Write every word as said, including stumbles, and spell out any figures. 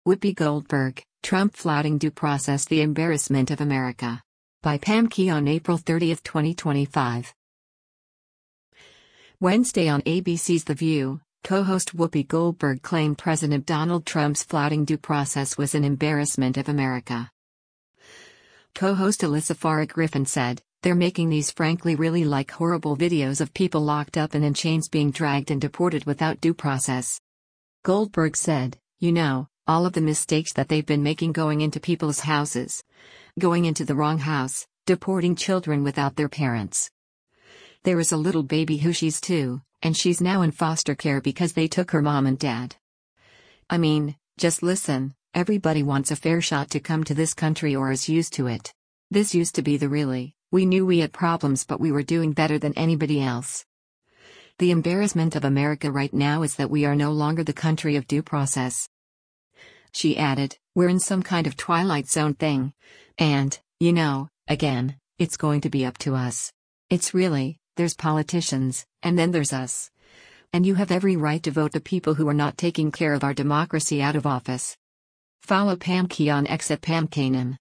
Whoopi Goldberg, Trump flouting due process: the embarrassment of America. By Pam Key on April thirtieth, twenty twenty-five. Wednesday on A B C's The View, co-host Whoopi Goldberg claimed President Donald Trump's flouting due process was an embarrassment of America. Co-host Alyssa Farah Griffin said, "They're making these frankly really like horrible videos of people locked up and in chains being dragged and deported without due process." Goldberg said, "You know, all of the mistakes that they've been making going into people's houses. Going into the wrong house, deporting children without their parents. There is a little baby who she's two, and she's now in foster care because they took her mom and dad. I mean, just listen, everybody wants a fair shot to come to this country or is used to it. This used to be the really, we knew we had problems but we were doing better than anybody else. The embarrassment of America right now is that we are no longer the country of due process." She added, "We're in some kind of Twilight Zone thing. And, you know, again, it's going to be up to us. It's really, there's politicians, and then there's us. And you have every right to vote the people who are not taking care of our democracy out of office." Follow Pam Key on X at Pam Kanan.